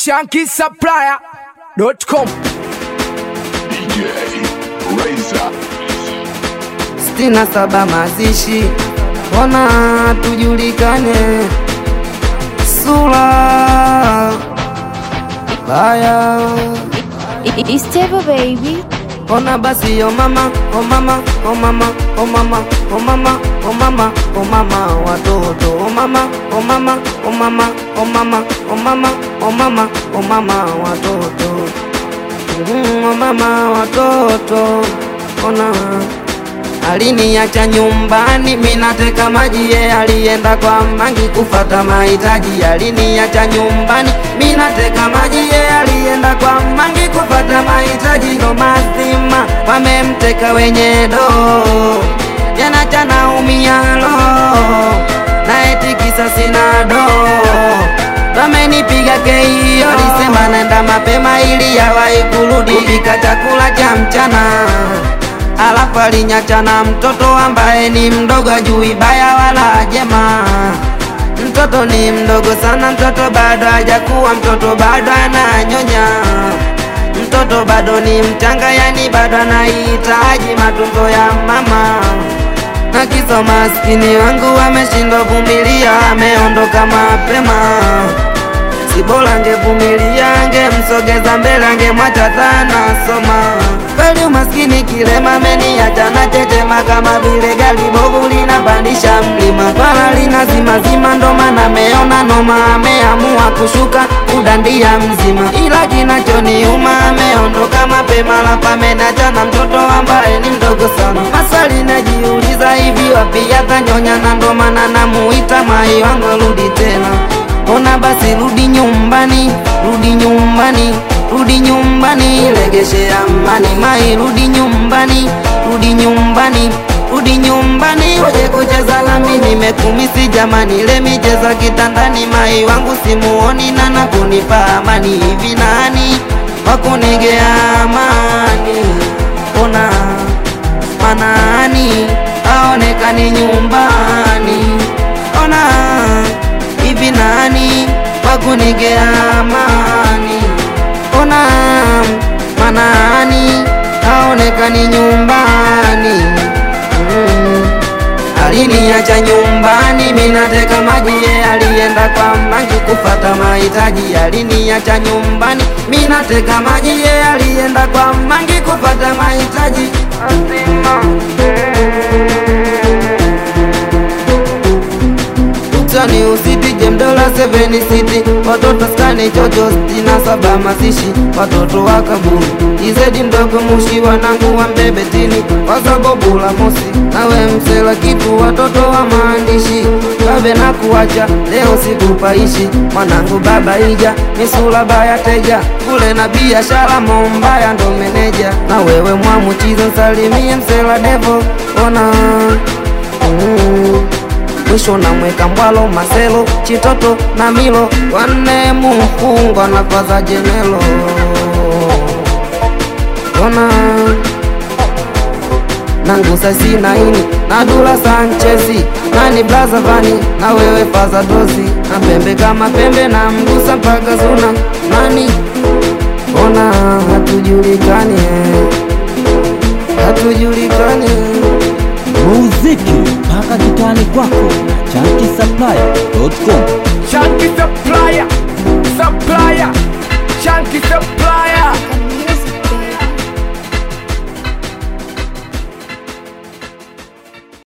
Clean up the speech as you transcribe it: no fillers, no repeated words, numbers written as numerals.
ShankySupplier.com. DJ Razor. 67 mazishi, ona tujulikane, sura baya. It's Table Baby. Ona basi oh mama, oh mama, oh mama, oh mama, oh mama, oh mama, oh mama, watoto oh mama, oh mama, oh mama, oh mama, oh mama, oh mama, oh mama, watoto oh mama, watoto. Ona aliniacha nyumbani, minateka maji, ye alienda kwa mangi kufata mahitaji. Aliniacha nyumbani, minateka maji, ye alienda kwa mangi kufata mahitaji. Ndo mazima wamemteka wenye do, yanacha naumia lo, na eti kisa sina do. Wamenipiga keio, alisema nenda mapema ili yawahi kurudi kupika chakula cha mchana. Alafu alinyacha na mtoto ambaye ni mdogo, ajui baya wala jema. Mtoto ni mdogo sana, mtoto bado hajakuwa, mtoto bado ananyonya, mtoto bado ni mchanga, yani bado anahitaji matunzo ya mama. Na kisa maskini wangu ameshindwa vumilia, ameondoka mapema. Si bora angevumilia, angemsogeza mbele, angemwacha tana soma. Kweli umaskini kilema, ameniacha na tetema kama vile gari bovu linapandisha mlima. Wala lina zima zima, ndo maana ameona noma, ameamua kushuka kudandia mzima. Ila kinachoniuma, ameondoka mapema, lafa amenacha na mtoto ambaye ni mdogo sana. Maswali najiuliza, hivi wapi atanyonya? Na ndo maana namuita mai wangu, rudi tena. Ona basi rudi nyumbani, rudi nyumbani, rudi nyumbani, legeshe amani mai, rudi nyumbani, rudi nyumbani, rudi nyumbani. Oje kucheza nami nimekumisi jamani, ile micheza kitandani mai wangu simuoni, na nakunipa amani. Hivi nani wakunigea amani? Ona manani aonekani nyumbani? Ona hivi nani wakunigea amani? Ona manani haonekani nyumbani? Aliniacha nyumbani, minateka maji, ye alienda kwa mangi kufata mahitaji. Aliniacha nyumbani, minateka maji, ye alienda kwa mangi kufata mahitaji. Utani usiti jemdola 7 city, watoto skani chocho 67 mazishi, watoto wakaburu izedi mdogo mushi, wanangu wa mbebetini wasabobula mosi. Nawe msela kitu, watoto wa maandishi, kabe na kuwacha leo sikupaishi. Mwanangu baba ija, misula baya teja, kule na biashara mombaya ndo meneja. Na wewe mwamuchizo salimie msela devo. Ona mwisho na mweka mbwalo maselo, chitoto na milo, wane mfungo na kwaza jenelo. Ona nangusa sinaini na Dula Sanchezi, nani blaza vani na wewe faza dozi, na pembe kama pembe na mgusa mpaka zuna nani. Ona hatujulikani, hatujulikani. Muziki mpaka kitani kwako, ShankySupplier.com. ShankySupplier, Supplier, ShankySupplier.